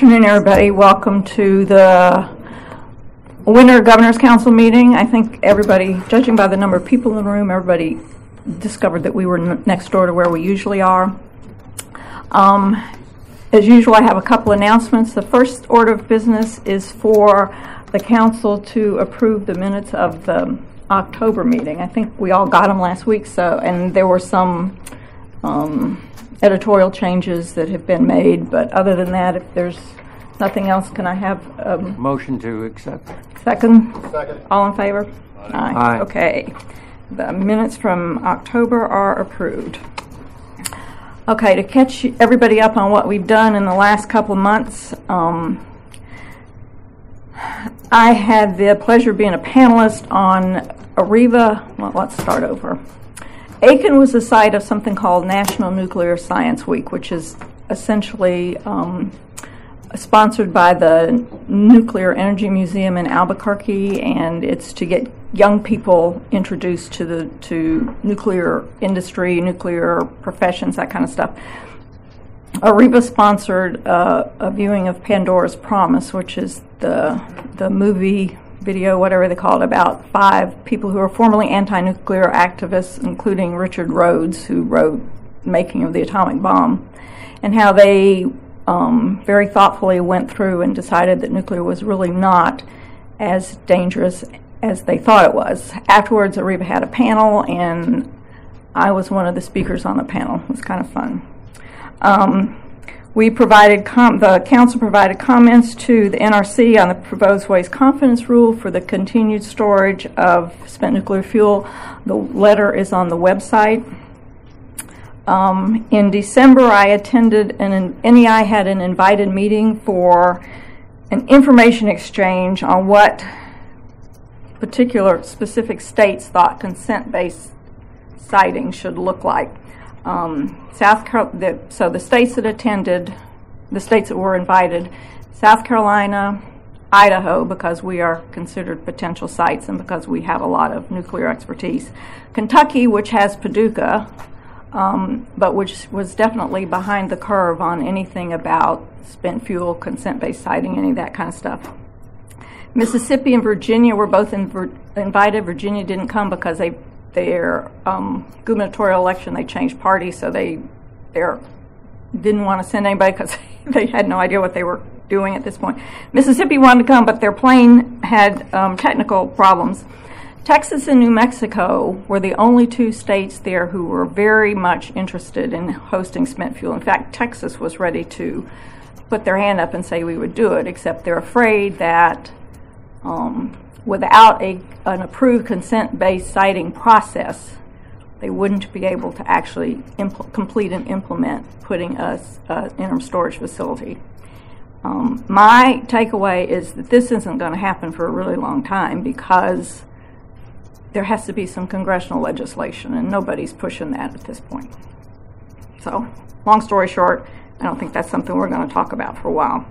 afternoon, everybody. Welcome to the Winter Governor's Council meeting. I think everybody, judging by the number of people in the room, everybody discovered that we were next door to where we usually are. As usual, I have a couple announcements. The first order of business is for the council to approve the minutes of the October meeting. I think we all got them last week, and there were some editorial changes that have been made, but other than that, if there's nothing else, can I have motion to accept? Second? Second. All in favor? Aye. Okay. The minutes from October are approved. Okay, to catch everybody up on what we've done in the last couple of months, I had the pleasure of being a panelist on AREVA. Well, let's start over. Aiken was the site of something called National Nuclear Science Week, which is essentially sponsored by the Nuclear Energy Museum in Albuquerque, and it's to get young people introduced to nuclear industry, nuclear professions, that kind of stuff. AREVA sponsored a viewing of Pandora's Promise, which is the movie, video, whatever they call it, about 5 people who are formerly anti-nuclear activists, including Richard Rhodes, who wrote Making of the Atomic Bomb, and how they very thoughtfully went through and decided that nuclear was really not as dangerous as they thought it was. Afterwards, AREVA had a panel, and I was one of the speakers on the panel. It was kind of fun. We provided the council provided comments to the NRC on the proposed waste confidence rule for the continued storage of spent nuclear fuel. The letter is on the website. In December, I attended NEI had an invited meeting for an information exchange on what particular specific states thought consent-based siting should look like. So the states that attended, the states that were invited, South Carolina, Idaho, because we are considered potential sites and because we have a lot of nuclear expertise, Kentucky, which has Paducah, but which was definitely behind the curve on anything about spent fuel, consent-based siting, any of that kind of stuff. Mississippi and Virginia were both invited. Virginia didn't come because their gubernatorial election, they changed parties, so they didn't want to send anybody because they had no idea what they were doing at this point. Mississippi wanted to come, but their plane had technical problems. Texas and New Mexico were the only 2 states there who were very much interested in hosting spent fuel. In fact, Texas was ready to put their hand up and say we would do it, except they're afraid that without an approved consent-based siting process, they wouldn't be able to actually complete and implement putting an interim storage facility. My takeaway is that this isn't going to happen for a really long time because there has to be some congressional legislation, and nobody's pushing that at this point. So, long story short, I don't think that's something we're going to talk about for a while.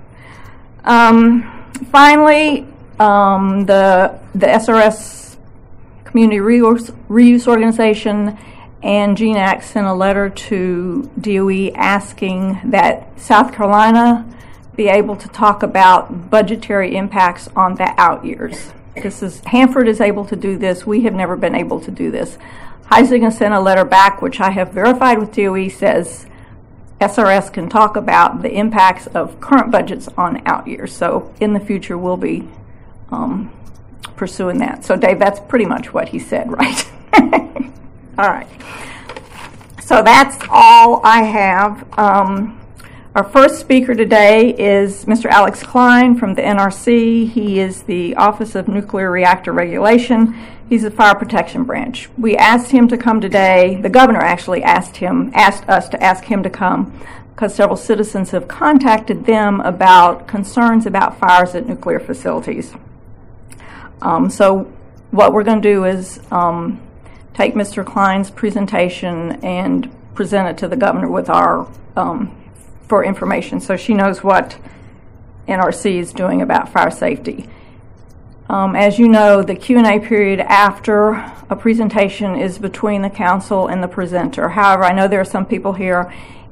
Finally, the SRS Community Reuse Organization and GNAC sent a letter to DOE asking that South Carolina be able to talk about budgetary impacts on the out years. Hanford is able to do this. We have never been able to do this. Heisingen sent a letter back, which I have verified with DOE, says SRS can talk about the impacts of current budgets on out years. So in the future, we'll be pursuing that. So Dave, that's pretty much what he said, right? All right. So that's all I have. Our first speaker today is Mr. Alex Klein from the NRC. He is the Office of Nuclear Reactor Regulation. He's the Fire Protection Branch. We asked him to come today. The governor actually asked us to ask him to come because several citizens have contacted them about concerns about fires at nuclear facilities. So what we're going to do is take Mr. Klein's presentation and present it to the governor with our for information, so she knows what NRC is doing about fire safety. As you know, the Q&A period after a presentation is between the council and the presenter. However, I know there are some people here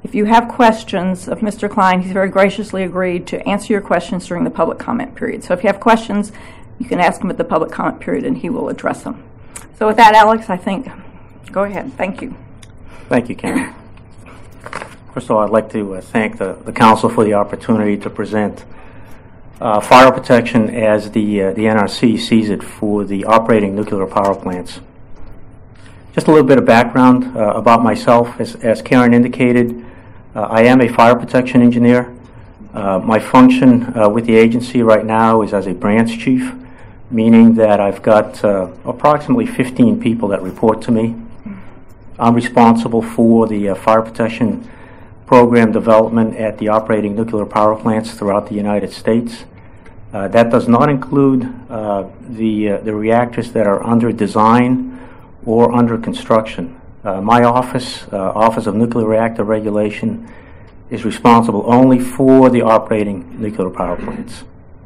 If you have questions of Mr. Klein, he's very graciously agreed to answer your questions during the public comment period. So if you have questions, you can ask him at the public comment period and he will address them. So with that, Alex, I think, go ahead. Thank you. Thank you, Karen. First of all, I'd like to thank the Council for the opportunity to present fire protection as the NRC sees it for the operating nuclear power plants. Just a little bit of background about myself. As Karen indicated, I am a fire protection engineer. My function with the agency right now is as a branch chief, meaning that I've got approximately 15 people that report to me. I'm responsible for the fire protection program development at the operating nuclear power plants throughout the United States. That does not include the reactors that are under design or under construction. My office, Office of Nuclear Reactor Regulation, is responsible only for the operating nuclear power plants.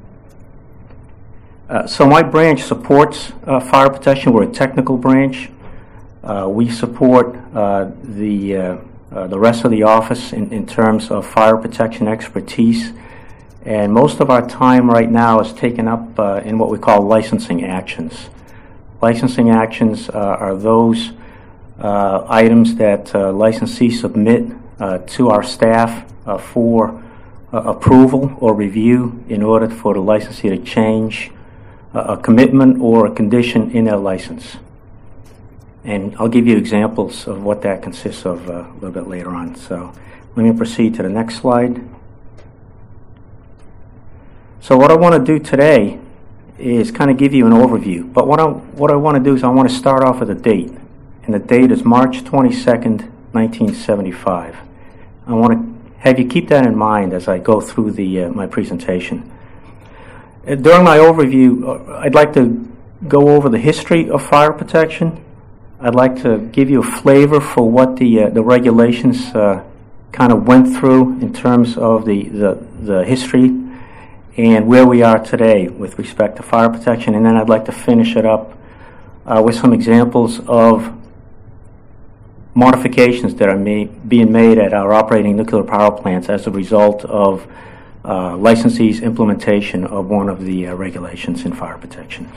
So my branch supports fire protection. We're a technical branch. We support the rest of the office in terms of fire protection expertise. And most of our time right now is taken up in what we call licensing actions. Licensing actions are those items that licensees submit to our staff for approval or review in order for the licensee to change a commitment or a condition in their license. And I'll give you examples of what that consists of a little bit later on. So let me proceed to the next slide. So what I want to do today is kind of give you an overview. But what I want to do is I want to start off with a date. And the date is March 22nd, 1975. I want to have you keep that in mind as I go through my presentation. During my overview, I'd like to go over the history of fire protection. I'd like to give you a flavor for what the regulations kind of went through in terms of the history and where we are today with respect to fire protection. And then I'd like to finish it up with some examples of modifications that are being made at our operating nuclear power plants as a result of licensees' implementation of one of the regulations in fire protection.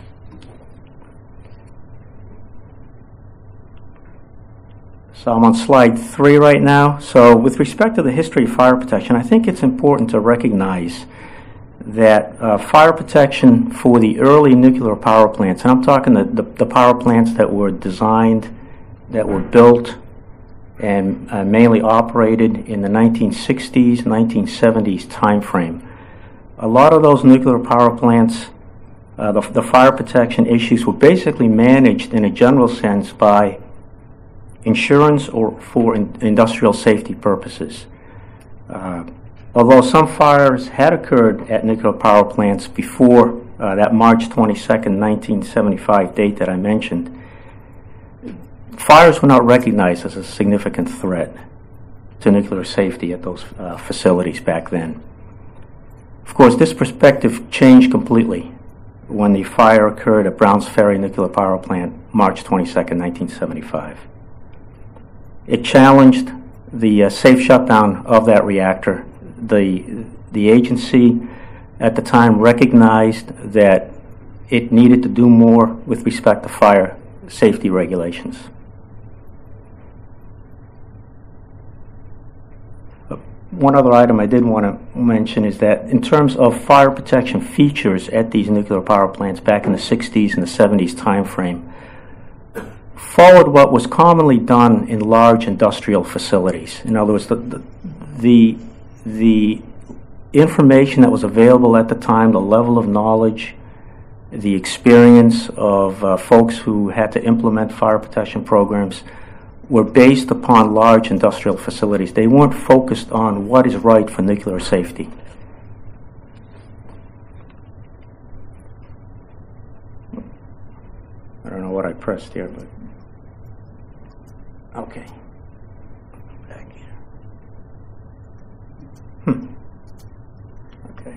So I'm on slide 3 right now. So with respect to the history of fire protection, I think it's important to recognize that fire protection for the early nuclear power plants, and I'm talking the power plants that were designed, that were built, and mainly operated in the 1960s, 1970s timeframe. A lot of those nuclear power plants, the fire protection issues were basically managed in a general sense by insurance or for industrial safety purposes. Although some fires had occurred at nuclear power plants before that March 22nd, 1975 date that I mentioned, fires were not recognized as a significant threat to nuclear safety at those facilities back then. Of course, this perspective changed completely when the fire occurred at Browns Ferry Nuclear Power Plant, March 22nd, 1975. It challenged the safe shutdown of that reactor. The agency at the time recognized that it needed to do more with respect to fire safety regulations. One other item I did want to mention is that in terms of fire protection features at these nuclear power plants back in the 60s and the 70s timeframe, followed what was commonly done in large industrial facilities. In other words, the information that was available at the time, the level of knowledge, the experience of folks who had to implement fire protection programs were based upon large industrial facilities. They weren't focused on what is right for nuclear safety. I don't know what I pressed here, but okay. Back here. Okay.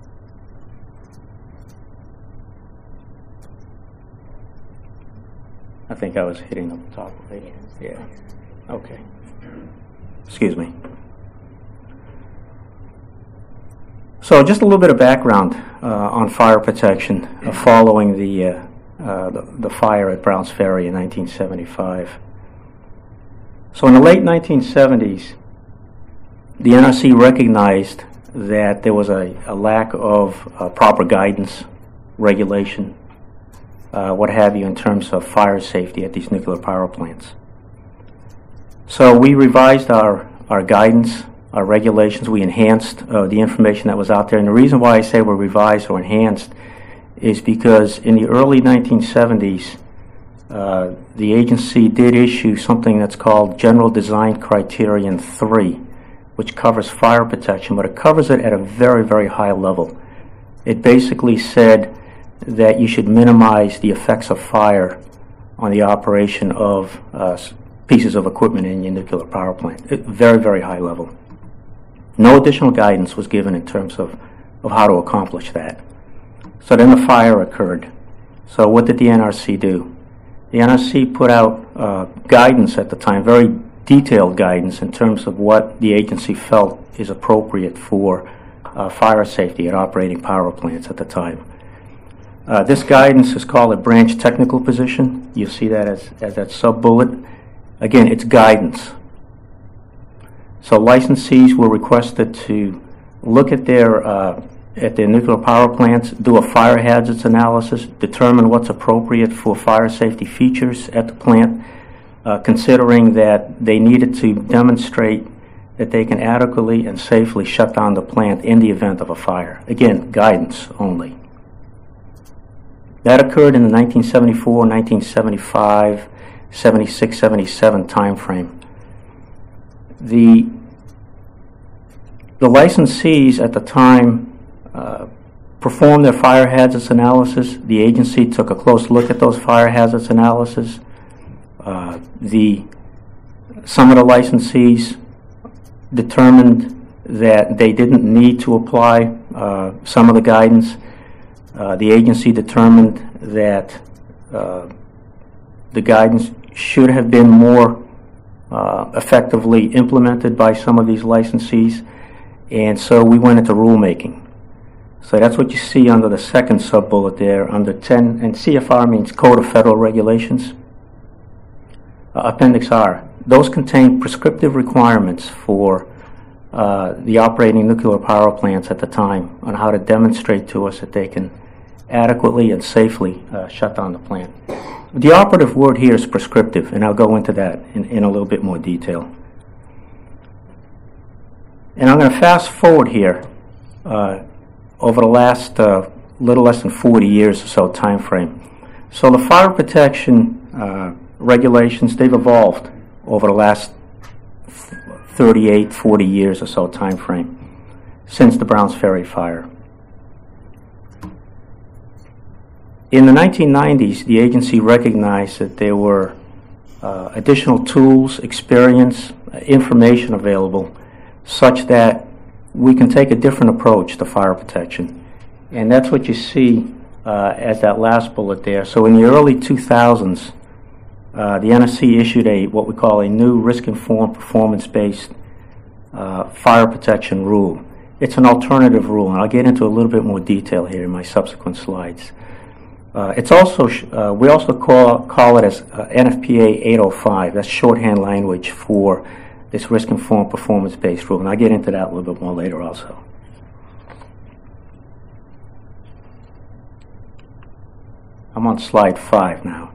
I think I was hitting the top of it. Yeah. Okay. Excuse me. So just a little bit of background on fire protection following the fire at Browns Ferry in 1975. So in the late 1970s, the NRC recognized that there was a lack of proper guidance, regulation, what have you, in terms of fire safety at these nuclear power plants. So we revised our guidance, our regulations. We enhanced the information that was out there. And the reason why I say we're revised or enhanced is because in the early 1970s, the agency did issue something that's called General Design Criterion 3, which covers fire protection, but it covers it at a very, very high level. It basically said that you should minimize the effects of fire on the operation of pieces of equipment in your nuclear power plant. Very, very high level. No additional guidance was given in terms of how to accomplish that. So then the fire occurred. So what did the NRC do? The NRC put out guidance at the time, very detailed guidance in terms of what the agency felt is appropriate for fire safety at operating power plants at the time. This guidance is called a branch technical position. You see that as that sub-bullet. Again, it's guidance. So licensees were requested to look at their nuclear power plants, do a fire hazards analysis, determine what's appropriate for fire safety features at the plant, considering that they needed to demonstrate that they can adequately and safely shut down the plant in the event of a fire. Again, guidance only. That occurred in the 1974, 1975, 76, 77 time frame. The licensees at the time performed their fire hazards analysis. The agency took a close look at those fire hazards analysis. Some of the licensees determined that they didn't need to apply some of the guidance. The agency determined that the guidance should have been more effectively implemented by some of these licensees, and so we went into rulemaking. So that's what you see under the second sub-bullet there, under 10, and CFR means Code of Federal Regulations. Appendix R. Those contain prescriptive requirements for the operating nuclear power plants at the time on how to demonstrate to us that they can adequately and safely shut down the plant. The operative word here is prescriptive, and I'll go into that in a little bit more detail. And I'm going to fast forward here over the last little less than 40 years or so time frame. So the fire protection regulations, they've evolved over the last 38, 40 years or so time frame since the Browns Ferry fire. In the 1990s, the agency recognized that there were additional tools, experience, information available such that we can take a different approach to fire protection. And that's what you see as that last bullet there. So in the early 2000s, the NRC issued what we call a new risk-informed, performance-based fire protection rule. It's an alternative rule, and I'll get into a little bit more detail here in my subsequent slides. It's also we also call it as NFPA 805. That's shorthand language for this risk-informed, performance-based rule, and I'll get into that a little bit more later also. I'm on slide 5 now.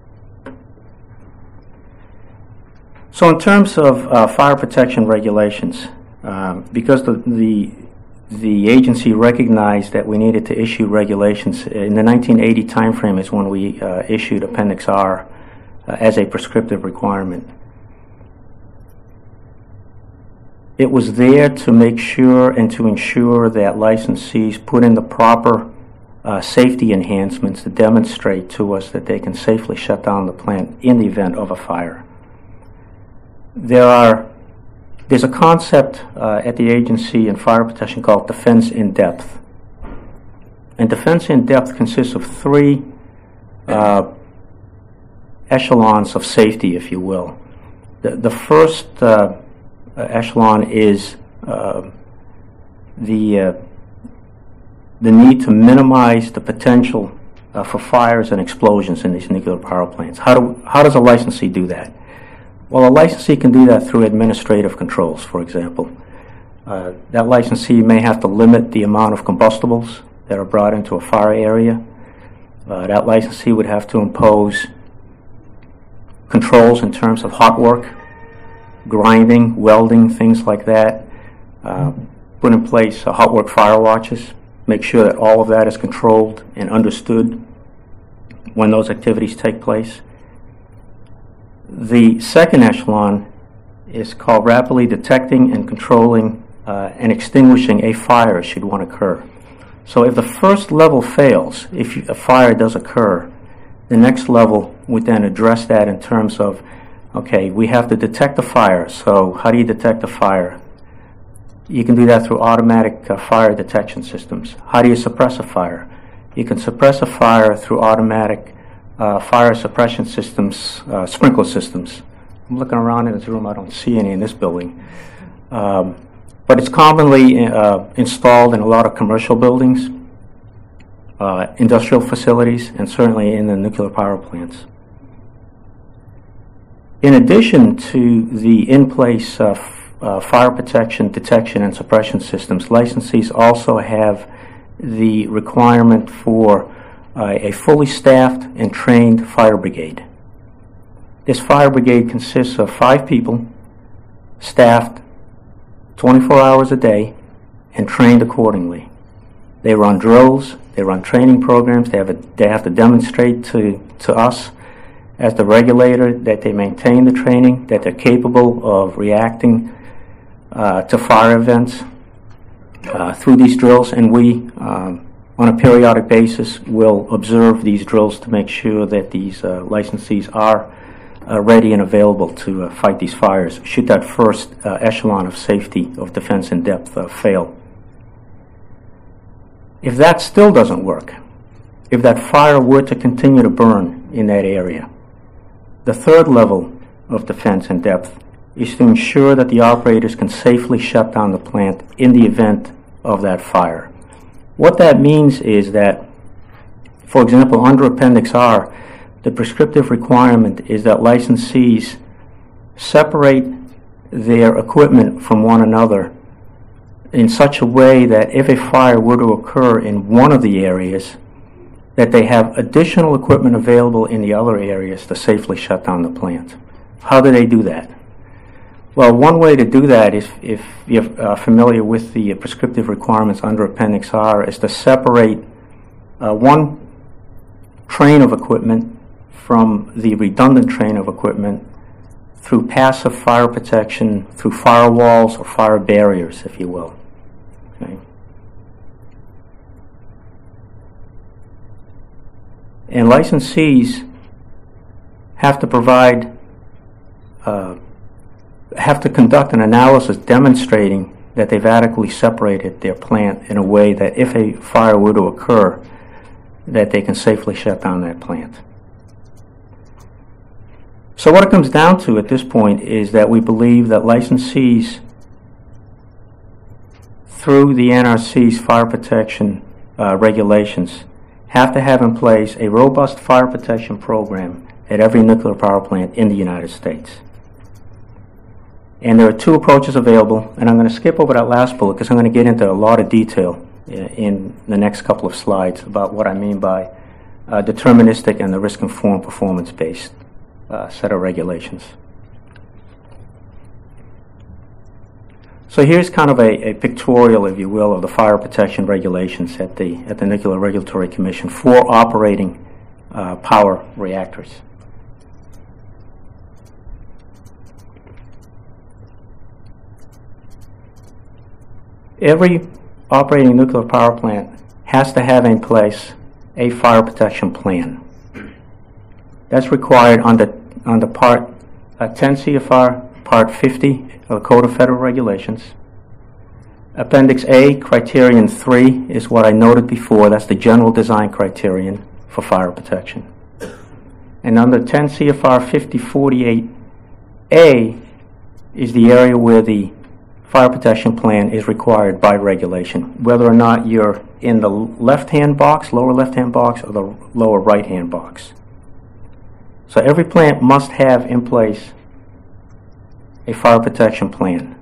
So in terms of fire protection regulations, because the agency recognized that we needed to issue regulations, in the 1980 timeframe is when we issued Appendix R as a prescriptive requirement. It was there to make sure and to ensure that licensees put in the proper safety enhancements to demonstrate to us that they can safely shut down the plant in the event of a fire. There's a concept at the agency in fire protection called defense in depth. And defense in depth consists of 3 echelons of safety, if you will. The first echelon is the the need to minimize the potential for fires and explosions in these nuclear power plants. How does a licensee do that? Well, a licensee can do that through administrative controls, for example. That licensee may have to limit the amount of combustibles that are brought into a fire area. That licensee would have to impose controls in terms of hot work, grinding, welding, things like that. Put in place hot work fire watches, make sure that all of that is controlled and understood when those activities take place. The second echelon is called rapidly detecting and controlling and extinguishing a fire should one occur. So if the first level fails, if a fire does occur, the next level would then address that in terms of, okay, we have to detect a fire. So how do you detect a fire? You can do that through automatic fire detection systems. How do you suppress a fire? You can suppress a fire through automatic fire suppression systems, sprinkler systems. I'm looking around in this room, I don't see any in this building. But it's commonly installed in a lot of commercial buildings, industrial facilities, and certainly in the nuclear power plants. In addition to the in-place fire protection, detection, and suppression systems, licensees also have the requirement for a fully staffed and trained fire brigade. This fire brigade consists of 5 people, staffed 24 hours a day, and trained accordingly. They run drills, they run training programs, they have to demonstrate to us as the regulator that they maintain the training, that they're capable of reacting to fire events through these drills, and we, on a periodic basis, will observe these drills to make sure that these licensees are ready and available to fight these fires should that first echelon of safety of defense in depth fail. If that still doesn't work, if that fire were to continue to burn in that area, the third level of defense in depth is to ensure that the operators can safely shut down the plant in the event of that fire. What that means is that, for example, under Appendix R, the prescriptive requirement is that licensees separate their equipment from one another in such a way that if a fire were to occur in one of the areas, that they have additional equipment available in the other areas to safely shut down the plant. How do they do that? Well, one way to do that, if you're familiar with the prescriptive requirements under Appendix R, is to separate one train of equipment from the redundant train of equipment through passive fire protection, through firewalls or fire barriers, if you will. Okay. And licensees have to provide, have to conduct an analysis demonstrating that they've adequately separated their plant in a way that if a fire were to occur, that they can safely shut down that plant. So what it comes down to at this point is that we believe that licensees, through the NRC's fire protection regulations, have to have in place a robust fire protection program at every nuclear power plant in the United States. And there are 2 approaches available, and I'm going to skip over that last bullet because I'm going to get into a lot of detail in the next couple of slides about what I mean by deterministic and the risk-informed performance-based set of regulations. So here's kind of a pictorial, if you will, of the fire protection regulations at the Nuclear Regulatory Commission for operating power reactors. Every operating nuclear power plant has to have in place a fire protection plan. That's required under Part 10 CFR, Part 50 of the Code of Federal Regulations. Appendix A, Criterion 3, is what I noted before. That's the general design criterion for fire protection. And under 10 CFR 5048A is the area where the fire protection plan is required by regulation, whether or not you're in the left-hand box, lower left-hand box, or the lower right-hand box. So every plant must have in place a fire protection plan.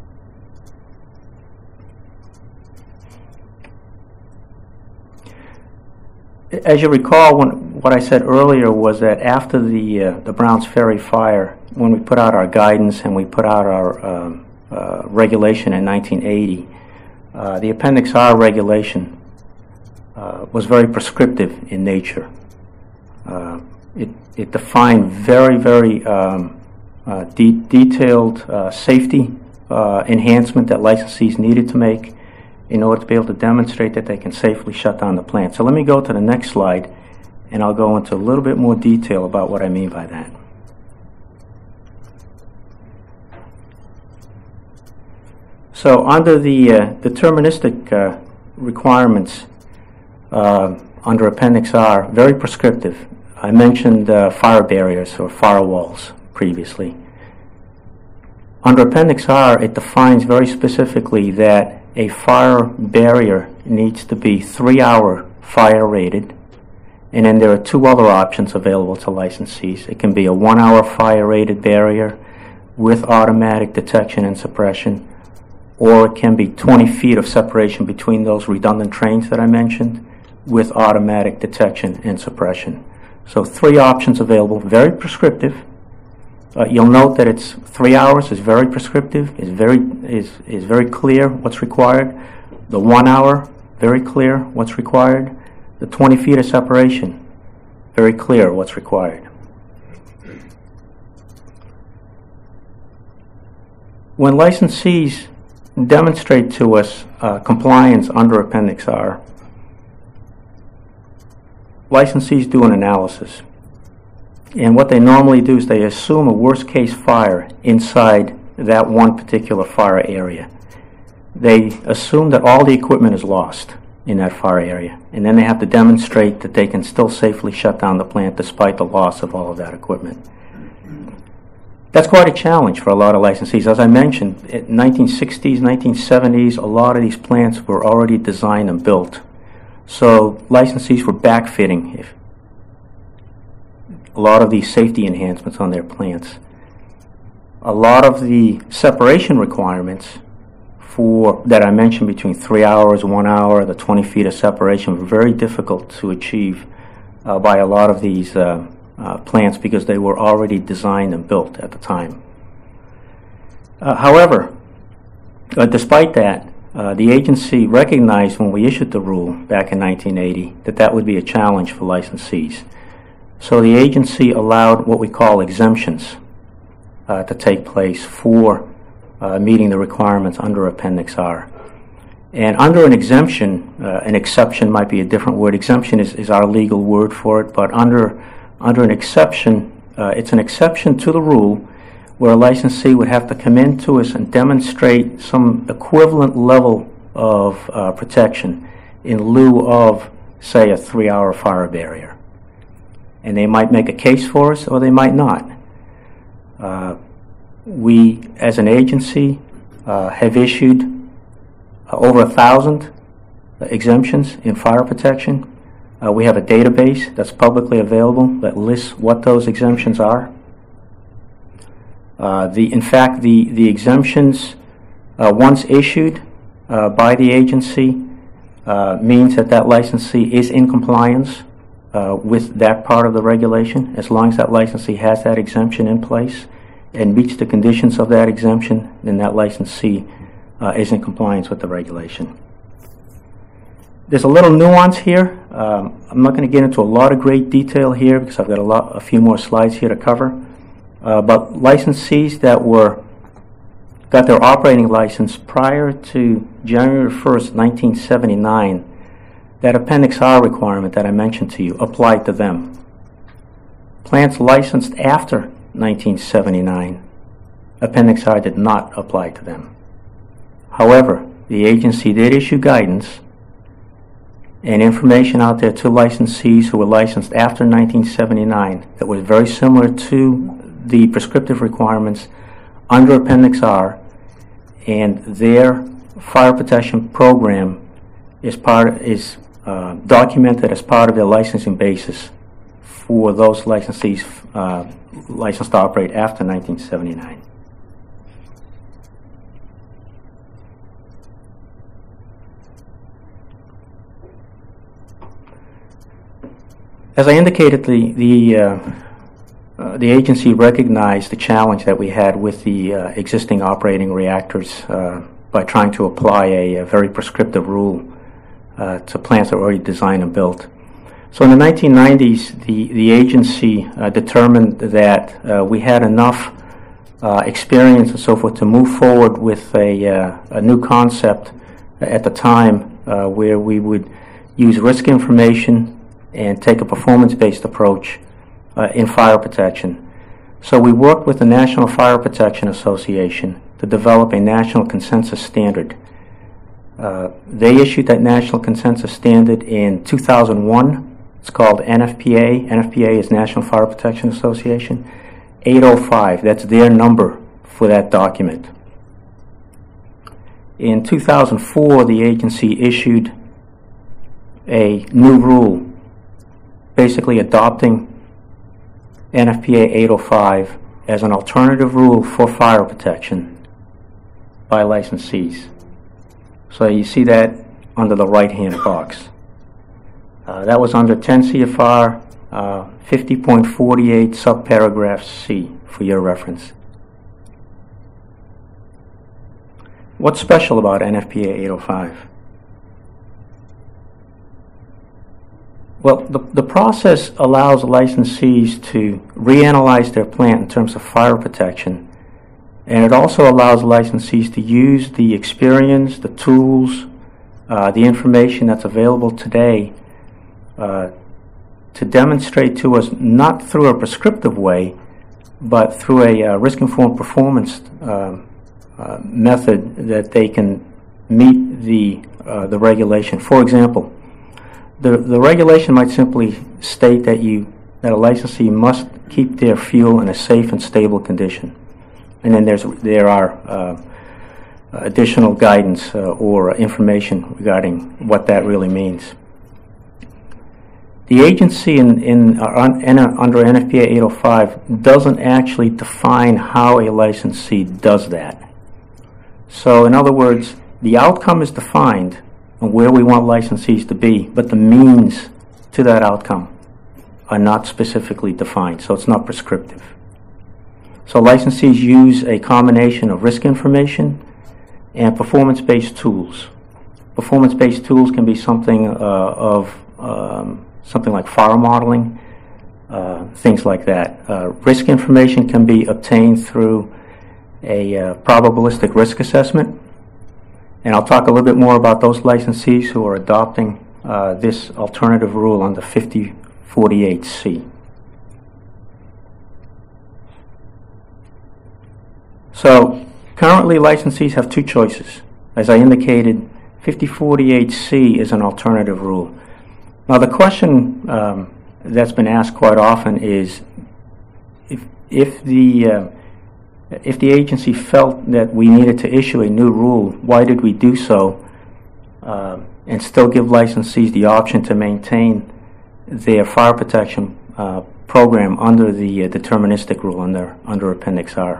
As you recall, what I said earlier was that after the Browns Ferry fire, when we put out our guidance and we put out our regulation in 1980, the Appendix R regulation was very prescriptive in nature. It defined very, very detailed safety enhancement that licensees needed to make in order to be able to demonstrate that they can safely shut down the plant. So let me go to the next slide, and I'll go into a little bit more detail about what I mean by that. So under the deterministic requirements under Appendix R, very prescriptive. I mentioned fire barriers or firewalls previously. Under Appendix R, it defines very specifically that a fire barrier needs to be 3-hour fire rated, and then there are 2 other options available to licensees. It can be a 1-hour fire rated barrier with automatic detection and suppression, or it can be 20 feet of separation between those redundant trains that I mentioned with automatic detection and suppression. So 3 options available, very prescriptive. You'll note that it's 3 hours is very prescriptive, is very clear what's required. The 1 hour, very clear what's required. The 20 feet of separation, very clear what's required. When licensees demonstrate to us compliance under Appendix R, licensees do an analysis. And what they normally do is they assume a worst-case fire inside that one particular fire area. They assume that all the equipment is lost in that fire area, and then they have to demonstrate that they can still safely shut down the plant despite the loss of all of that equipment. That's quite a challenge for a lot of licensees. As I mentioned, in 1960s, 1970s, a lot of these plants were already designed and built. So licensees were backfitting a lot of these safety enhancements on their plants. A lot of the separation requirements that I mentioned between 3 hours, 1 hour, the 20 feet of separation were very difficult to achieve by a lot of these plants because they were already designed and built at the time. However, despite that, the agency recognized when we issued the rule back in 1980 that that would be a challenge for licensees. So the agency allowed what we call exemptions to take place for meeting the requirements under Appendix R. And under an exemption, an exception might be a different word. Exemption is our legal word for it, but under an exception, it's an exception to the rule where a licensee would have to come in to us and demonstrate some equivalent level of protection in lieu of, say, a 3-hour fire barrier. And they might make a case for us or they might not. We, as an agency, have issued over 1,000 exemptions in fire protection. We have a database that's publicly available that lists what those exemptions are. In fact, the exemptions, once issued by the agency, means that licensee is in compliance with that part of the regulation. As long as that licensee has that exemption in place and meets the conditions of that exemption, then that licensee is in compliance with the regulation. There's a little nuance here. I'm not going to get into a lot of great detail here because I've got a few more slides here to cover. But licensees that got their operating license prior to January 1st, 1979, that Appendix R requirement that I mentioned to you applied to them. Plants licensed after 1979, Appendix R did not apply to them. However, the agency did issue guidance and information out there to licensees who were licensed after 1979 that was very similar to the prescriptive requirements under Appendix R, and their fire protection program is documented as part of their licensing basis for those licensees licensed to operate after 1979. As I indicated, the agency recognized the challenge that we had with the existing operating reactors by trying to apply a very prescriptive rule to plants that were already designed and built. So in the 1990s, the agency determined that we had enough experience and so forth to move forward with a new concept at the time where we would use risk information and take a performance-based approach in fire protection. So we worked with the National Fire Protection Association to develop a national consensus standard. They issued that national consensus standard in 2001. It's called NFPA. NFPA is National Fire Protection Association. 805, that's their number for that document. In 2004, the agency issued a new rule, basically adopting NFPA 805 as an alternative rule for fire protection by licensees. So you see that under the right-hand box. That was under 10 CFR 50.48 subparagraph C for your reference. What's special about NFPA 805? Well, the process allows licensees to reanalyze their plant in terms of fire protection, and it also allows licensees to use the experience, the tools, the information that's available today to demonstrate to us, not through a prescriptive way, but through a risk-informed performance method, that they can meet the regulation. For example, the regulation might simply state that a licensee must keep their fuel in a safe and stable condition, and then there are additional guidance or information regarding what that really means. The agency under NFPA 805 doesn't actually define how a licensee does that. So in other words, the outcome is defined and where we want licensees to be, but the means to that outcome are not specifically defined, so it's not prescriptive. So licensees use a combination of risk information and performance-based tools. Performance-based tools can be something something like fire modeling, things like that. Risk information can be obtained through a probabilistic risk assessment, and I'll talk a little bit more about those licensees who are adopting this alternative rule under 5048C. So currently licensees have two choices. As I indicated, 5048C is an alternative rule. Now the question that's been asked quite often is, if the agency felt that we needed to issue a new rule, why did we do so and still give licensees the option to maintain their fire protection program under the deterministic rule under Appendix R?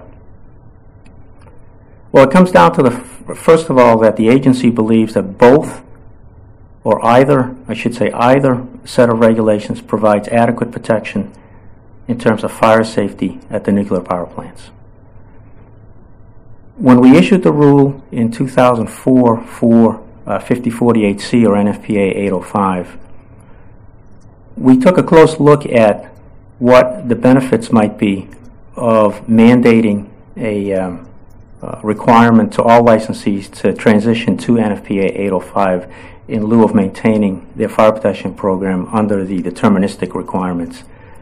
Well, it comes down to first of all, that the agency believes that both, or either set of regulations provides adequate protection in terms of fire safety at the nuclear power plants. When we issued the rule in 2004 for 5048C or NFPA 805, we took a close look at what the benefits might be of mandating a requirement to all licensees to transition to NFPA 805 in lieu of maintaining their fire protection program under the deterministic requirements.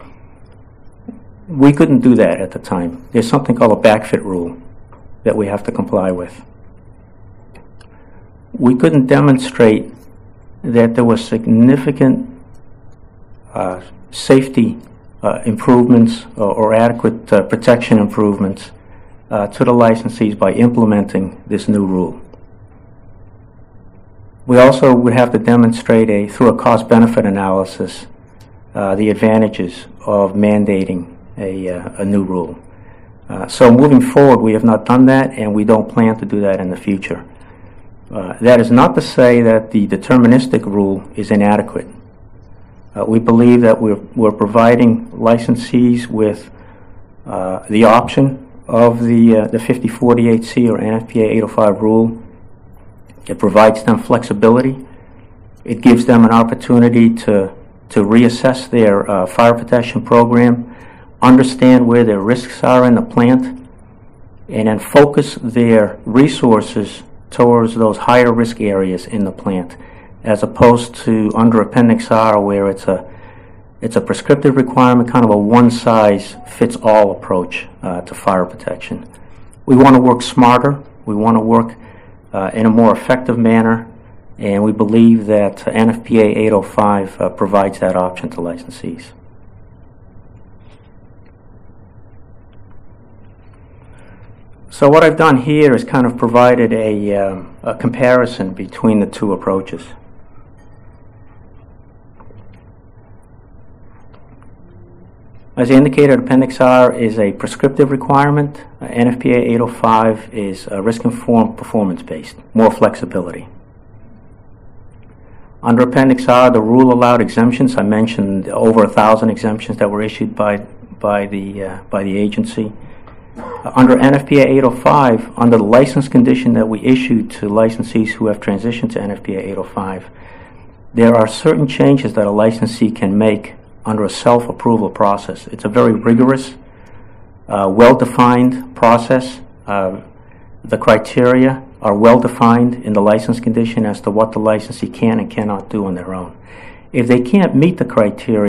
We couldn't do that at the time. There's something called a backfit rule that we have to comply with. We couldn't demonstrate that there was significant safety improvements or adequate protection improvements to the licensees by implementing this new rule. We also would have to demonstrate through a cost-benefit analysis the advantages of mandating a new rule. So moving forward, we have not done that, and we don't plan to do that in the future. That is not to say that the deterministic rule is inadequate. We believe that we're providing licensees with the option of the 5048C or NFPA 805 rule. It provides them flexibility. It gives them an opportunity to reassess their fire protection program, understand where their risks are in the plant, and then focus their resources towards those higher risk areas in the plant, as opposed to under Appendix R, where it's a prescriptive requirement, kind of a one-size-fits-all approach to fire protection. We want to work smarter. We want to work in a more effective manner, and we believe that NFPA 805 provides that option to licensees. So what I've done here is kind of provided a comparison between the two approaches. As indicated, Appendix R is a prescriptive requirement. NFPA 805 is risk-informed, performance-based, more flexibility. Under Appendix R, the rule allowed exemptions. I mentioned over 1,000 exemptions that were issued by the agency. Under NFPA 805, under the license condition that we issued to licensees who have transitioned to NFPA 805, there are certain changes that a licensee can make under a self-approval process. It's a very rigorous, well-defined process. The criteria are well-defined in the license condition as to what the licensee can and cannot do on their own. If they can't meet the criteria,